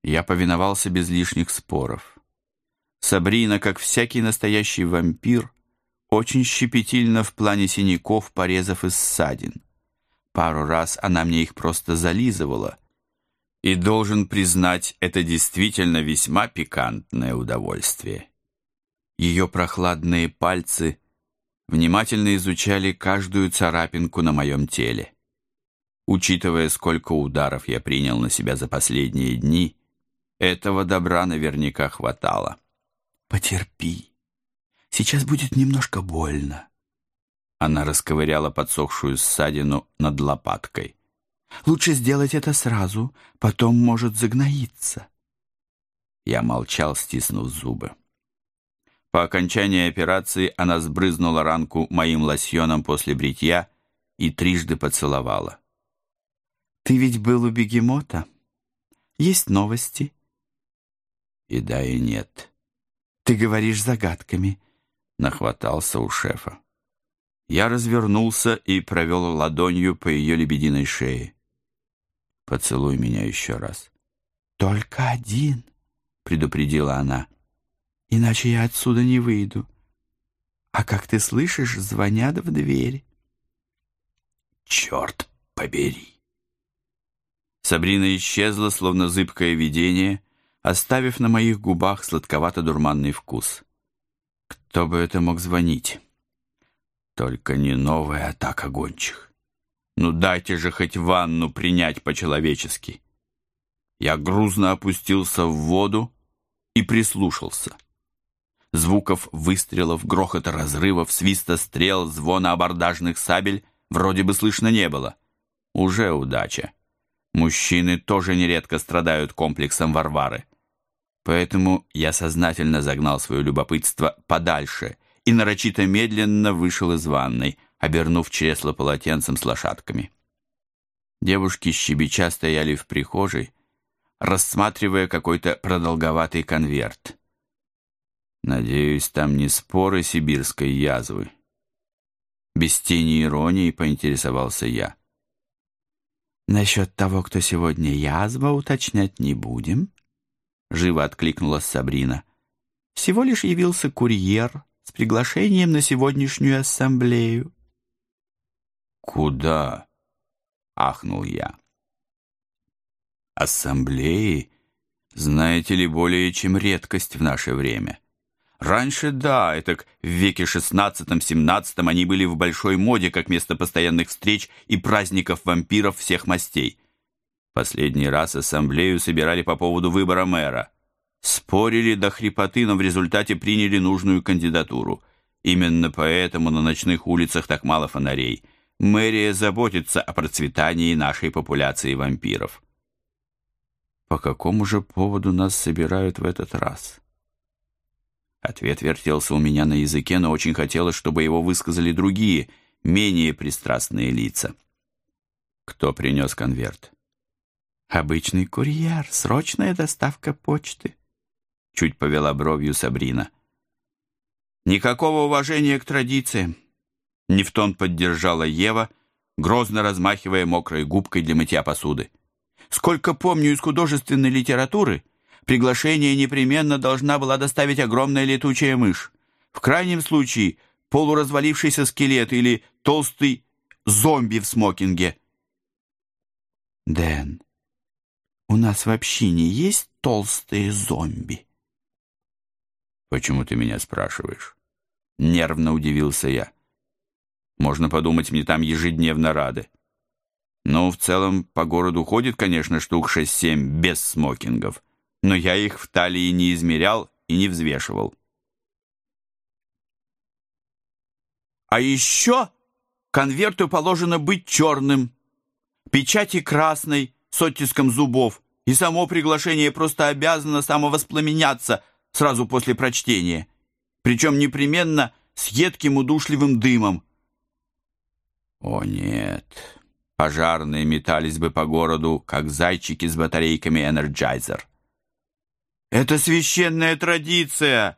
Я повиновался без лишних споров. Сабрина, как всякий настоящий вампир, очень щепетильна в плане синяков, порезов и ссадин. Пару раз она мне их просто зализывала, и, должен признать, это действительно весьма пикантное удовольствие. Ее прохладные пальцы внимательно изучали каждую царапинку на моем теле. Учитывая, сколько ударов я принял на себя за последние дни, этого добра наверняка хватало. «Потерпи. Сейчас будет немножко больно». Она расковыряла подсохшую ссадину над лопаткой. «Лучше сделать это сразу, потом может загноиться». Я молчал, стиснув зубы. По окончании операции она сбрызнула ранку моим лосьоном после бритья и трижды поцеловала. «Ты ведь был у бегемота? Есть новости?» «И да, и нет». «Ты говоришь загадками», — нахватался у шефа. Я развернулся и провел ладонью по ее лебединой шее. «Поцелуй меня еще раз». «Только один», — предупредила она. «Иначе я отсюда не выйду. А как ты слышишь, звонят в дверь». «Черт побери!» Сабрина исчезла, словно зыбкое видение, оставив на моих губах сладковато-дурманный вкус. Кто бы это мог звонить? Только не новая атака гончих. Ну дайте же хоть ванну принять по-человечески. Я грузно опустился в воду и прислушался. Звуков выстрелов, грохота разрывов, свиста стрел, звона абордажных сабель вроде бы слышно не было. Уже удача. Мужчины тоже нередко страдают комплексом Варвары. Поэтому я сознательно загнал свое любопытство подальше и нарочито медленно вышел из ванной, обернув чресло полотенцем с лошадками. Девушки щебеча стояли в прихожей, рассматривая какой-то продолговатый конверт. Надеюсь, там не споры сибирской язвы. Без тени иронии поинтересовался я. «Насчет того, кто сегодня язва, уточнять не будем», — живо откликнулась Сабрина. «Всего лишь явился курьер с приглашением на сегодняшнюю ассамблею». «Куда?» — ахнул я. «Ассамблеи, знаете ли, более чем редкость в наше время. Раньше, да, это в веке XVI-XVII они были в большой моде как место постоянных встреч и праздников вампиров всех мастей. Последний раз ассамблею собирали по поводу выбора мэра. Спорили до хрипоты, но в результате приняли нужную кандидатуру. Именно поэтому на ночных улицах так мало фонарей. Мэрия заботится о процветании нашей популяции вампиров». «По какому же поводу нас собирают в этот раз?» Ответ вертелся у меня на языке, но очень хотелось, чтобы его высказали другие, менее пристрастные лица. Кто принес конверт? «Обычный курьер, срочная доставка почты», — чуть повела бровью Сабрина. «Никакого уважения к традициям», — не в тон поддержала Ева, грозно размахивая мокрой губкой для мытья посуды. «Сколько помню из художественной литературы, приглашение непременно должна была доставить огромная летучая мышь. В крайнем случае полуразвалившийся скелет или толстый зомби в смокинге». «Дэн, у нас в общине есть толстые зомби?» «Почему ты меня спрашиваешь?» Нервно удивился я. «Можно подумать, мне там ежедневно рады. Ну, в целом, по городу ходит, конечно, штук 6-7 без смокингов, но я их в талии не измерял и не взвешивал». «А еще конверту положено быть черным, печати красной, с оттиском зубов, и само приглашение просто обязано самовоспламеняться сразу после прочтения, причем непременно с едким удушливым дымом». «О нет, пожарные метались бы по городу, как зайчики с батарейками Energizer». «Это священная традиция».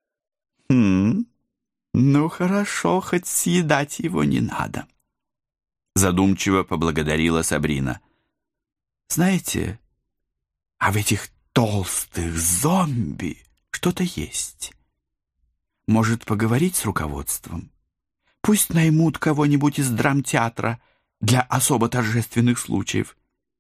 Ну хорошо, хоть съедать его не надо», — задумчиво поблагодарила Сабрина. «Знаете, а в этих толстых зомби что-то есть. Может, поговорить с руководством? Пусть наймут кого-нибудь из драмтеатра для особо торжественных случаев.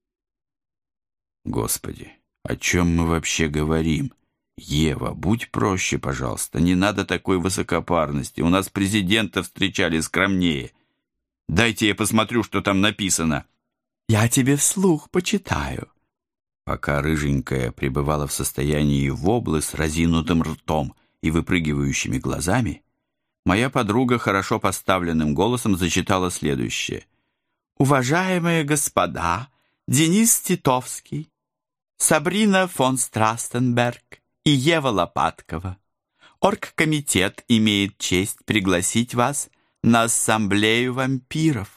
Господи, о чем мы вообще говорим? Ева, будь проще, пожалуйста. Не надо такой высокопарности. У нас президента встречали скромнее. Дайте я посмотрю, что там написано. Я тебе вслух почитаю. Пока рыженькая пребывала в состоянии воблы с разинутым ртом и выпрыгивающими глазами, моя подруга хорошо поставленным голосом зачитала следующее. «Уважаемые господа, Денис Титовский, Сабрина фон Страстенберг и Ева Лопаткова, оргкомитет имеет честь пригласить вас на ассамблею вампиров».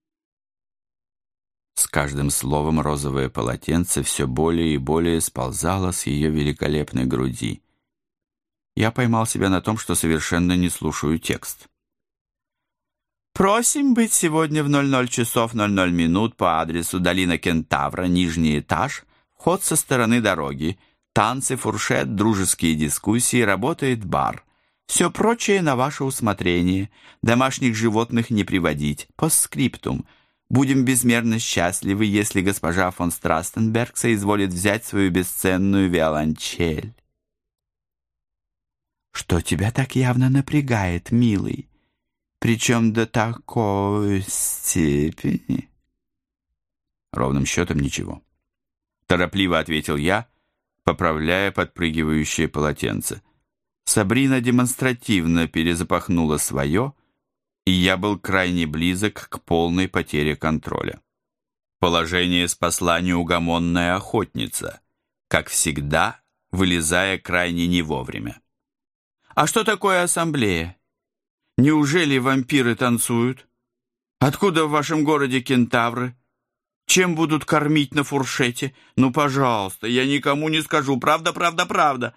С каждым словом розовое полотенце все более и более сползало с ее великолепной груди. Я поймал себя на том, что совершенно не слушаю текст. «Просим быть сегодня в 00 часов 00 минут по адресу Долина Кентавра, нижний этаж, вход со стороны дороги, танцы, фуршет, дружеские дискуссии, работает бар. Все прочее на ваше усмотрение. Домашних животных не приводить. Постскриптум. Будем безмерно счастливы, если госпожа фон Страстенберг соизволит взять свою бесценную виолончель». «Что тебя так явно напрягает, милый? Причем до такой степени?» Ровным счетом ничего. Торопливо ответил я, поправляя подпрыгивающее полотенце. Сабрина демонстративно перезапахнула свое, и я был крайне близок к полной потере контроля. Положение спасла неугомонная охотница, как всегда, вылезая крайне не вовремя. «А что такое ассамблея? Неужели вампиры танцуют? Откуда в вашем городе кентавры? Чем будут кормить на фуршете? Ну, пожалуйста, я никому не скажу. Правда, правда, правда».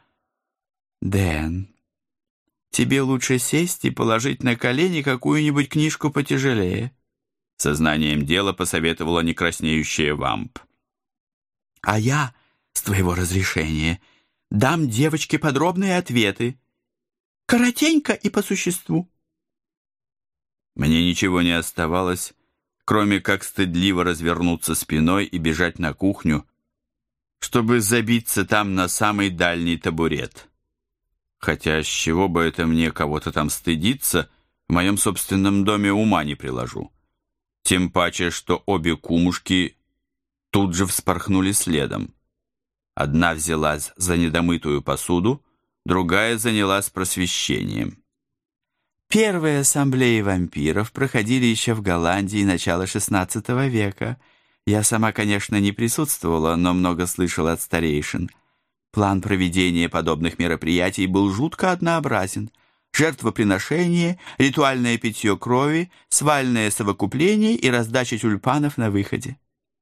«Дэн, тебе лучше сесть и положить на колени какую-нибудь книжку потяжелее», сознанием дела посоветовала некраснеющая вамп. «А я, с твоего разрешения, дам девочке подробные ответы. Коротенько и по существу». Мне ничего не оставалось, кроме как стыдливо развернуться спиной и бежать на кухню, чтобы забиться там на самый дальний табурет. Хотя с чего бы это мне кого-то там стыдиться, в моем собственном доме ума не приложу. Тем паче, что обе кумушки тут же вспорхнули следом. Одна взялась за недомытую посуду, другая занялась просвещением. Первые ассамблеи вампиров проходили еще в Голландии начала XVI века. Я сама, конечно, не присутствовала, но много слышала от старейшин. План проведения подобных мероприятий был жутко однообразен. Жертвоприношение, ритуальное питье крови, свальное совокупление и раздача тюльпанов на выходе.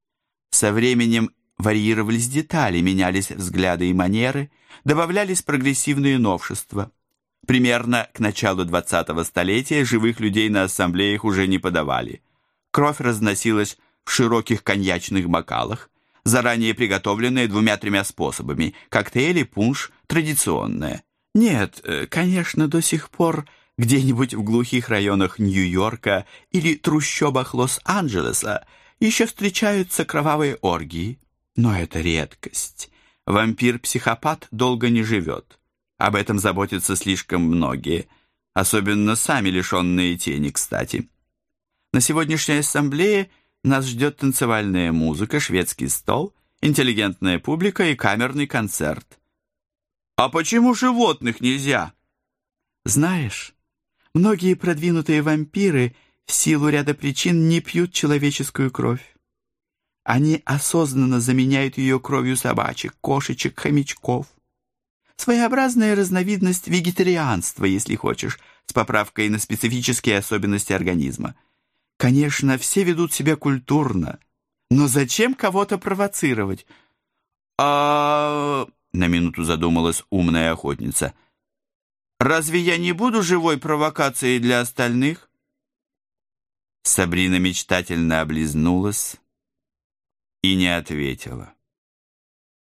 Со временем варьировались детали, менялись взгляды и манеры, добавлялись прогрессивные новшества. Примерно к началу 20-го столетия живых людей на ассамблеях уже не подавали. Кровь разносилась в широких коньячных бокалах, заранее приготовленные 2-3 способами. Коктейли, пунш, традиционное. Нет, конечно, до сих пор где-нибудь в глухих районах Нью-Йорка или трущобах Лос-Анджелеса еще встречаются кровавые оргии. Но это редкость. Вампир-психопат долго не живет. Об этом заботятся слишком многие, особенно сами лишенные тени, кстати. На сегодняшней ассамблее нас ждет танцевальная музыка, шведский стол, интеллигентная публика и камерный концерт. «А почему животных нельзя?» «Знаешь, многие продвинутые вампиры в силу ряда причин не пьют человеческую кровь. Они осознанно заменяют ее кровью собачек, кошечек, хомячков. Своеобразная разновидность вегетарианства, если хочешь, с поправкой на специфические особенности организма. Конечно, все ведут себя культурно, но зачем кого-то провоцировать?» На минуту задумалась умная охотница. «Разве я не буду живой провокацией для остальных?» Сабрина мечтательно облизнулась и не ответила.